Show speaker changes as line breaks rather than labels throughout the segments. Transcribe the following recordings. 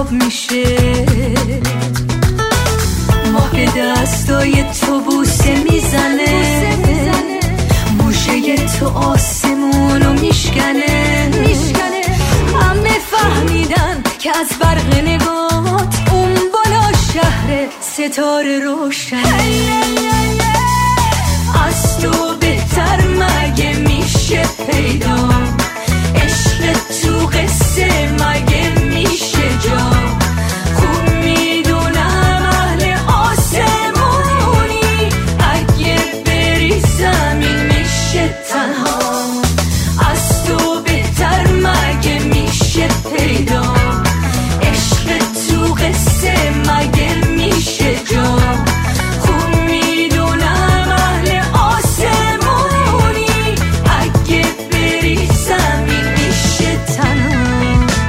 آب میشه. ماه به دستای تو بوسه میزنه، موشه تو آسمونو میشکنه. همه فهمیدن که از برق نگات اون بالا شهر ستاره روشن. از تو بهتر مگه میشه پیدا، عشق تو قصه مگه میشه جا. خوب میدونم اهل آسمونی، اگه بری زمین میشه تنها. از تو بهتر مگه میشه پیدا، عشق تو قصه مگه میشه جا. خوب میدونم اهل آسمونی، اگه بری زمین میشه تنها.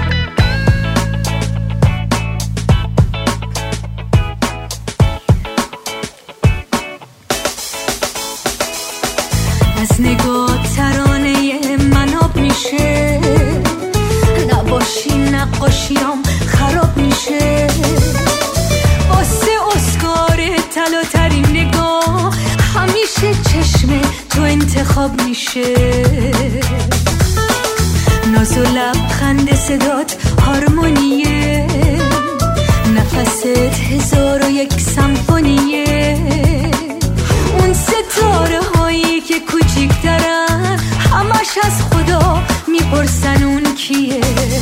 از نگاه ترانه من آب میشه، نباشی نقاشیام خراب میشه. واسه اسکار طلا ترین نگاه همیشه چشم تو انتخاب میشه. ناز و لبخند صدات هارمونیه، نفست 1001 سمفونیه. اون ستاره هایی که کوچیک‌ترن همش از خدا میپرسن اون کیه.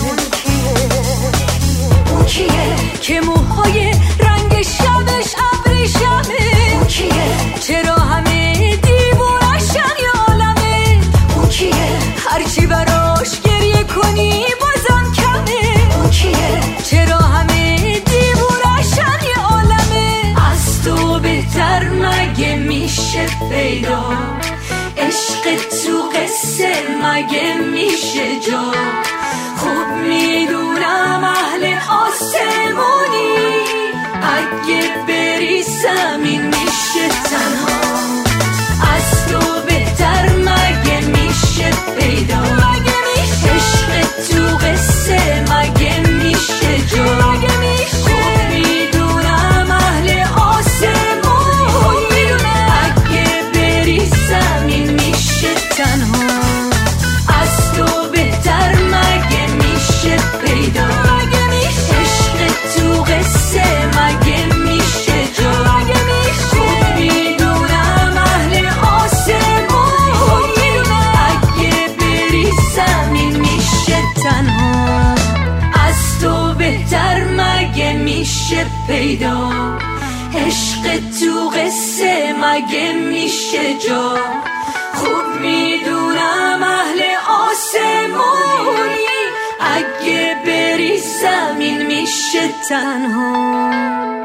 اون کیه که موهای رنگ شبش ابریشمه. اون کیه چرا همه دیوونشن یا عالمه. اون کیه هرچی براش گریه کنی بازم کمه. اون کیه چرا همه دیوونشن یا عالمه. از تو بهتر مگه میشه پیدا، عشق تو قصه مگه میشه جا. خوب میدونم اهل آسمونی، اگه بری زمین میشه تنها. از تو بهتر مگه میشه پیدا، عشق تو قصه مگه میشه جا. خوب میدونم اهل آسمونی، اگه بری زمین میشه تنها. از تو بهتر مگه میشه پیدا، عشق تو قصه مگه میشه جا. خوب میدونم اهل آسمونی، اگه بری زمین میشه تنها. از تو بهتر مگه میشه پیدا، عشق تو قصه مگه میشه جا. خوب میدونم اهل آسمونی، اگه بری زمین میشه تنها.